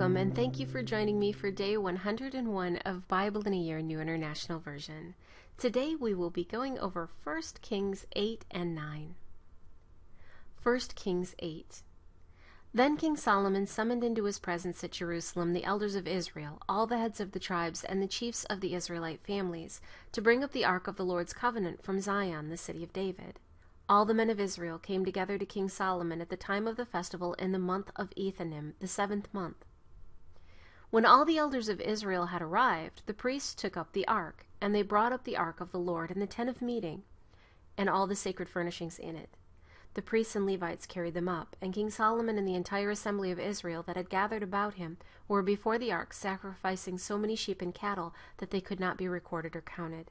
Shalom, and thank you for joining me for day 101 of Bible in a Year New International Version. Today we will be going over 1 Kings 8 and 9. 1 Kings 8. Then King Solomon summoned into his presence at Jerusalem the elders of Israel, all the heads of the tribes and the chiefs of the Israelite families, to bring up the ark of the Lord's covenant from Zion, the city of David. All the men of Israel came together to King Solomon at the time of the festival in the month of Ethanim, the 7th month. When all the elders of Israel had arrived, the priests took up the ark, and they brought up the ark of the Lord in the tent of meeting, and all the sacred furnishings in it. The priests and Levites carried them up, and King Solomon and the entire assembly of Israel that had gathered about him were before the ark, sacrificing so many sheep and cattle that they could not be recorded or counted.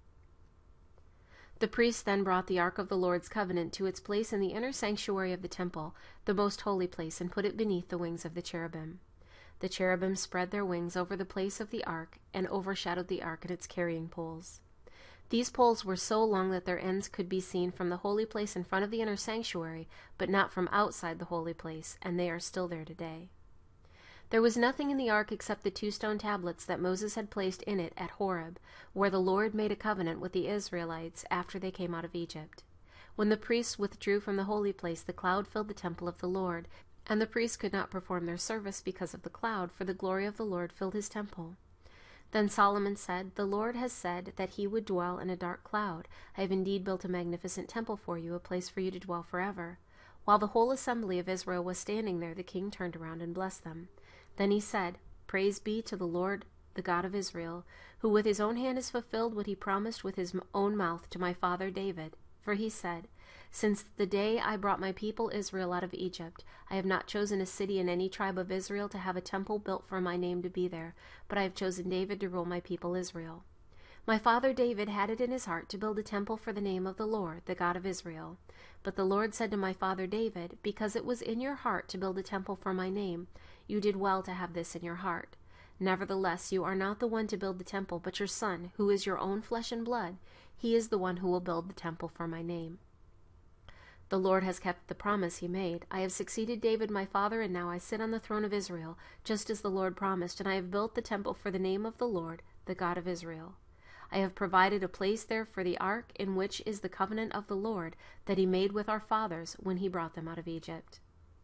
The priests then brought the ark of the Lord's covenant to its place in the inner sanctuary of the temple, the most holy place, and put it beneath the wings of the cherubim. The cherubim spread their wings over the place of the ark and overshadowed the ark and its carrying poles. These poles were so long that their ends could be seen from the holy place in front of the inner sanctuary, but not from outside the holy place, and they are still there today. There was nothing in the ark except the 2 stone tablets that Moses had placed in it at Horeb, where the Lord made a covenant with the Israelites after they came out of Egypt. When the priests withdrew from the holy place, the cloud filled the temple of the Lord, and the priests could not perform their service because of the cloud, for the glory of the Lord filled his temple. Then Solomon said, "The Lord has said that he would dwell in a dark cloud. I have indeed built a magnificent temple for you, a place for you to dwell forever." While the whole assembly of Israel was standing there, the king turned around and blessed them. Then he said, "Praise be to the Lord, the God of Israel, who with his own hand has fulfilled what he promised with his own mouth to my father David. For he said, 'Since the day I brought my people Israel out of Egypt, I have not chosen a city in any tribe of Israel to have a temple built for my name to be there, but I have chosen David to rule my people Israel.' My father David had it in his heart to build a temple for the name of the Lord, the God of Israel. But the Lord said to my father David, 'Because it was in your heart to build a temple for my name, you did well to have this in your heart. Nevertheless, you are not the one to build the temple, but your son, who is your own flesh and blood. He is the one who will build the temple for my name.' The Lord has kept the promise he made. I have succeeded David my father, and now I sit on the throne of Israel, just as the Lord promised, and I have built the temple for the name of the Lord, the God of Israel. I have provided a place there for the ark, in which is the covenant of the Lord that he made with our fathers when he brought them out of Egypt."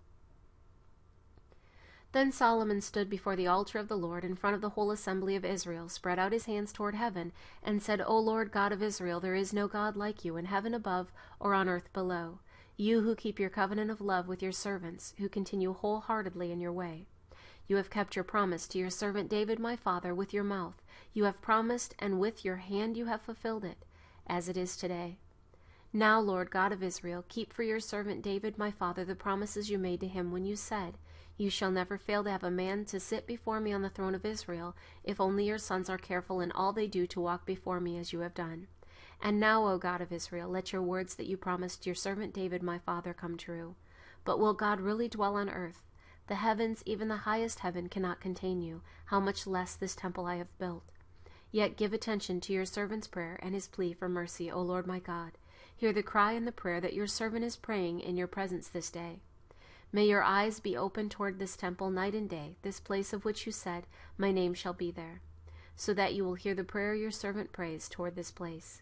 Then Solomon stood before the altar of the Lord in front of the whole assembly of Israel, spread out his hands toward heaven, and said, "O Lord God of Israel, there is no God like you in heaven above or on earth below. You who keep your covenant of love with your servants, who continue wholeheartedly in your way. You have kept your promise to your servant David my father with your mouth. You have promised, and with your hand you have fulfilled it, as it is today. Now, Lord God of Israel, keep for your servant David my father the promises you made to him when you said, 'You shall never fail to have a man to sit before me on the throne of Israel, if only your sons are careful in all they do to walk before me as you have done.' And now, O God of Israel, let your words that you promised your servant David my father come true. But will God really dwell on earth? The heavens, even the highest heaven, cannot contain you, how much less this temple I have built. Yet give attention to your servant's prayer and his plea for mercy, O Lord my God. Hear the cry and the prayer that your servant is praying in your presence this day. May your eyes be open toward this temple night and day, this place of which you said, 'My name shall be there,' so that you will hear the prayer your servant prays toward this place.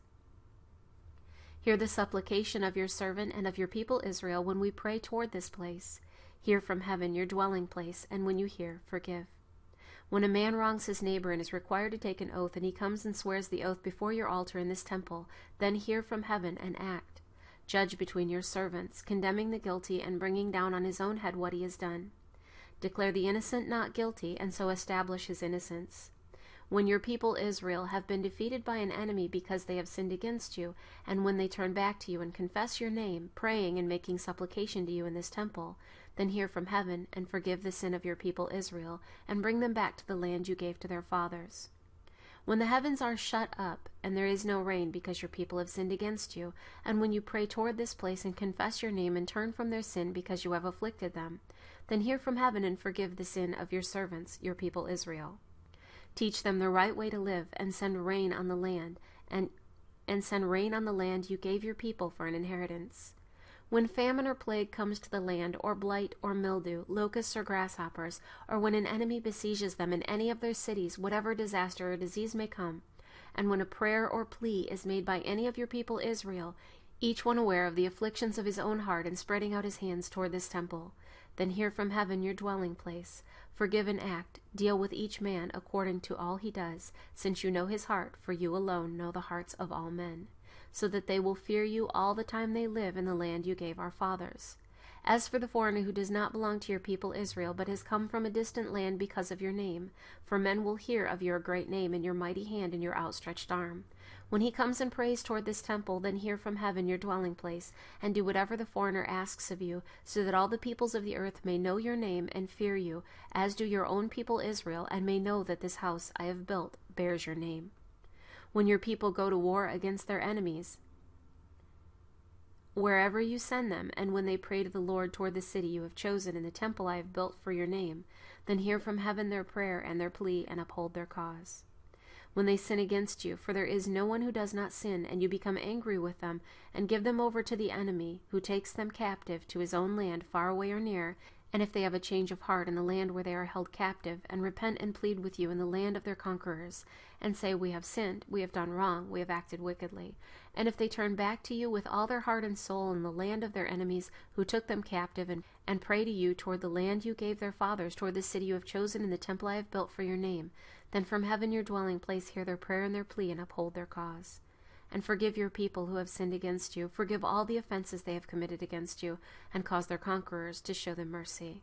Hear the supplication of your servant and of your people Israel when we pray toward this place. Hear from heaven your dwelling place, and when you hear, forgive. When a man wrongs his neighbor and is required to take an oath, and he comes and swears the oath before your altar in this temple, then hear from heaven and act. Judge between your servants, condemning the guilty and bringing down on his own head what he has done. Declare the innocent not guilty, and so establish his innocence. When your people Israel have been defeated by an enemy because they have sinned against you, and when they turn back to you and confess your name, praying and making supplication to you in this temple, then hear from heaven and forgive the sin of your people Israel, and bring them back to the land you gave to their fathers. When the heavens are shut up, and there is no rain because your people have sinned against you, and when you pray toward this place and confess your name and turn from their sin because you have afflicted them, then hear from heaven and forgive the sin of your servants, your people Israel. Teach them the right way to live, and send rain on the land, and send rain on the land you gave your people for an inheritance. When famine or plague comes to the land, or blight or mildew, locusts or grasshoppers, or when an enemy besieges them in any of their cities, whatever disaster or disease may come, and when a prayer or plea is made by any of your people Israel, each one aware of the afflictions of his own heart and spreading out his hands toward this temple, then hear from heaven your dwelling place, forgive and act, deal with each man according to all he does, since you know his heart, for you alone know the hearts of all men, so that they will fear you all the time they live in the land you gave our fathers. As for the foreigner who does not belong to your people Israel, but has come from a distant land because of your name, for men will hear of your great name and your mighty hand and your outstretched arm. When he comes and prays toward this temple, then hear from heaven your dwelling place, and do whatever the foreigner asks of you, so that all the peoples of the earth may know your name and fear you, as do your own people Israel, and may know that this house I have built bears your name. When your people go to war against their enemies, wherever you send them, and when they pray to the Lord toward the city you have chosen and the temple I have built for your name, then hear from heaven their prayer and their plea, and uphold their cause. When they sin against you, for there is no one who does not sin, and you become angry with them, and give them over to the enemy, who takes them captive to his own land, far away or near, and if they have a change of heart in the land where they are held captive, and repent and plead with you in the land of their conquerors, and say, we have sinned, we have done wrong, we have acted wickedly, and if they turn back to you with all their heart and soul in the land of their enemies who took them captive, and pray to you toward the land you gave their fathers, toward the city you have chosen and the temple I have built for your name, then from heaven your dwelling place hear their prayer and their plea, and uphold their cause. And forgive your people who have sinned against you, forgive all the offenses they have committed against you, and cause their conquerors to show them mercy.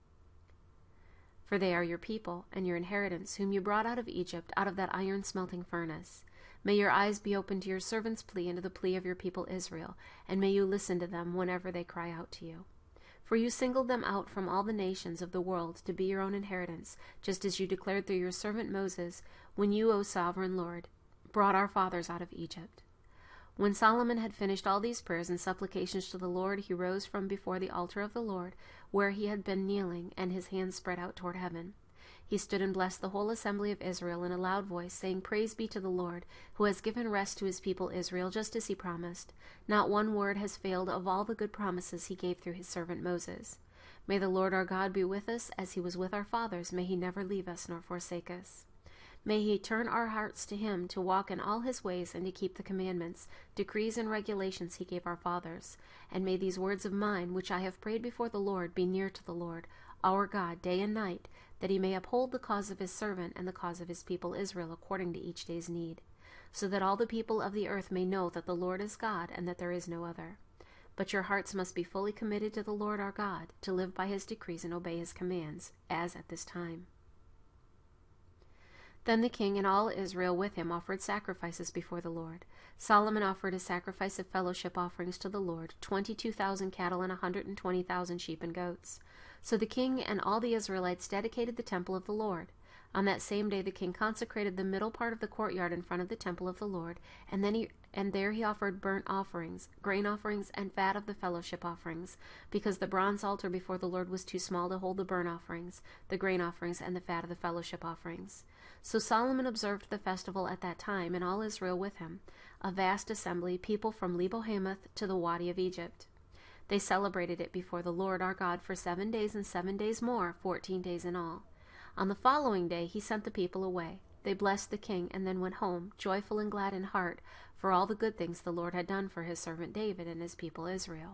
For they are your people and your inheritance, whom you brought out of Egypt, out of that iron-smelting furnace. May your eyes be open to your servant's plea and to the plea of your people Israel, and may you listen to them whenever they cry out to you. For you singled them out from all the nations of the world to be your own inheritance, just as you declared through your servant Moses, when you, O sovereign Lord, brought our fathers out of Egypt. When Solomon had finished all these prayers and supplications to the Lord, he rose from before the altar of the Lord, where he had been kneeling, and his hands spread out toward heaven. He stood and blessed the whole assembly of Israel in a loud voice, saying, Praise be to the Lord, who has given rest to his people Israel, just as he promised. Not one word has failed of all the good promises he gave through his servant Moses. May the Lord our God be with us as he was with our fathers. May he never leave us nor forsake us. May he turn our hearts to him, to walk in all his ways, and to keep the commandments, decrees, and regulations he gave our fathers. And may these words of mine, which I have prayed before the Lord, be near to the Lord, our God, day and night, that he may uphold the cause of his servant and the cause of his people Israel according to each day's need, so that all the people of the earth may know that the Lord is God, and that there is no other. But your hearts must be fully committed to the Lord our God, to live by his decrees and obey his commands, as at this time. Then the king and all Israel with him offered sacrifices before the Lord. Solomon offered a sacrifice of fellowship offerings to the Lord, 22,000 cattle and 120,000 sheep and goats. So the king and all the Israelites dedicated the temple of the Lord. On that same day the king consecrated the middle part of the courtyard in front of the temple of the Lord, and there he offered burnt offerings, grain offerings, and fat of the fellowship offerings, because the bronze altar before the Lord was too small to hold the burnt offerings, the grain offerings, and the fat of the fellowship offerings. So Solomon observed the festival at that time, and all Israel with him, a vast assembly, people from Lebo-Hamath to the Wadi of Egypt. They celebrated it before the Lord our God for 7 days and 7 days more, 14 days in all. On the following day he sent the people away. They blessed the king and then went home, joyful and glad in heart, for all the good things the Lord had done for his servant David and his people Israel.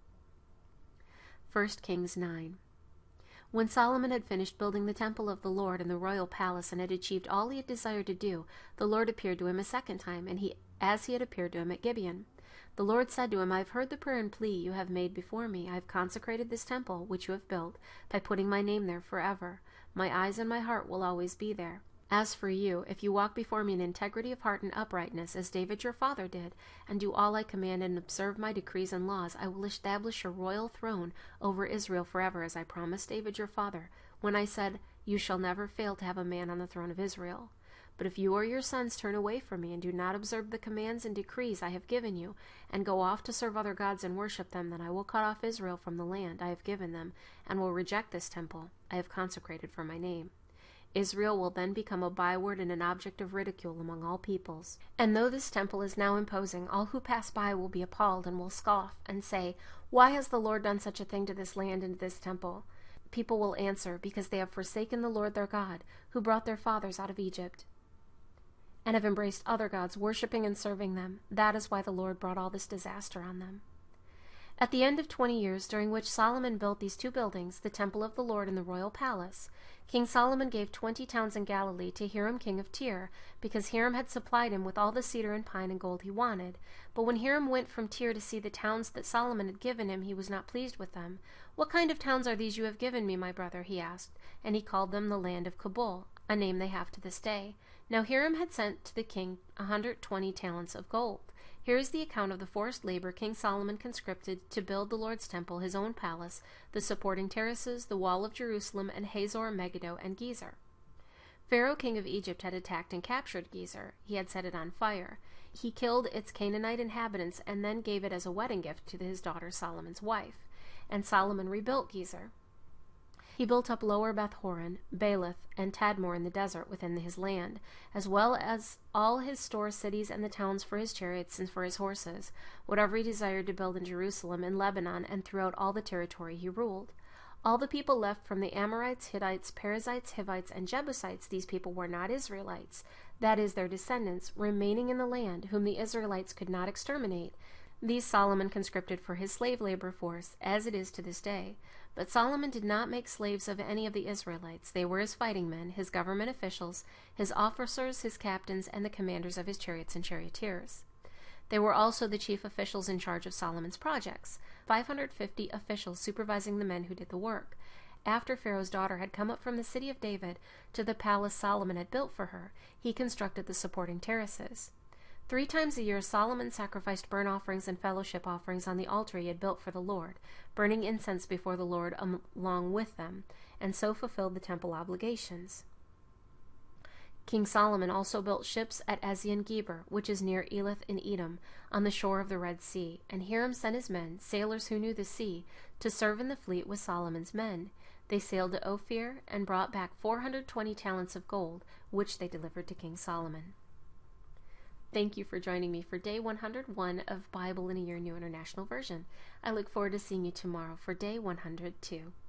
1 Kings 9. When Solomon had finished building the temple of the Lord in the royal palace and had achieved all he had desired to do, the Lord appeared to him a second time, as he had appeared to him at Gibeon. The Lord said to him, I have heard the prayer and plea you have made before me. I have consecrated this temple, which you have built, by putting my name there forever. My eyes and my heart will always be there. As for you, if you walk before me in integrity of heart and uprightness, as David your father did, and do all I command and observe my decrees and laws, I will establish your royal throne over Israel forever, as I promised David your father, when I said, You shall never fail to have a man on the throne of Israel. But if you or your sons turn away from me and do not observe the commands and decrees I have given you, and go off to serve other gods and worship them, then I will cut off Israel from the land I have given them, and will reject this temple I have consecrated for my name. Israel will then become a byword and an object of ridicule among all peoples. And though this temple is now imposing, all who pass by will be appalled and will scoff and say, "Why has the Lord done such a thing to this land and to this temple?" People will answer, "Because they have forsaken the Lord their God, who brought their fathers out of Egypt, and have embraced other gods, worshiping and serving them. That is why the Lord brought all this disaster on them." At the end of 20 years, during which Solomon built these two buildings, the temple of the Lord and the royal palace, King Solomon gave 20 towns in Galilee to Hiram king of Tyre, because Hiram had supplied him with all the cedar and pine and gold he wanted. But when Hiram went from Tyre to see the towns that Solomon had given him, he was not pleased with them. "What kind of towns are these you have given me, my brother?" he asked, and he called them the land of Kabul, a name they have to this day. Now Hiram had sent to the king 120 talents of gold. Here is the account of the forced labor King Solomon conscripted to build the Lord's temple, his own palace, the supporting terraces, the wall of Jerusalem, and Hazor, Megiddo, and Gezer. Pharaoh, king of Egypt, had attacked and captured Gezer. He had set it on fire. He killed its Canaanite inhabitants and then gave it as a wedding gift to his daughter Solomon's wife. And Solomon rebuilt Gezer. He built up Lower Beth-horon, Baalath, and Tadmor in the desert within his land, as well as all his store cities and the towns for his chariots and for his horses, whatever he desired to build in Jerusalem, in Lebanon, and throughout all the territory he ruled. All the people left from the Amorites, Hittites, Perizzites, Hivites, and Jebusites, these people were not Israelites, that is, their descendants, remaining in the land, whom the Israelites could not exterminate. These Solomon conscripted for his slave labor force, as it is to this day. But Solomon did not make slaves of any of the Israelites. They were his fighting men, his government officials, his officers, his captains, and the commanders of his chariots and charioteers. They were also the chief officials in charge of Solomon's projects, 550 officials supervising the men who did the work. After Pharaoh's daughter had come up from the city of David to the palace Solomon had built for her, he constructed the supporting terraces. 3 times a year Solomon sacrificed burnt offerings and fellowship offerings on the altar he had built for the Lord, burning incense before the Lord along with them, and so fulfilled the temple obligations. King Solomon also built ships at Ezion-Geber, which is near Elath in Edom, on the shore of the Red Sea, and Hiram sent his men, sailors who knew the sea, to serve in the fleet with Solomon's men. They sailed to Ophir and brought back 420 talents of gold, which they delivered to King Solomon. Thank you for joining me for Day 101 of Bible in a Year New International Version. I look forward to seeing you tomorrow for Day 102.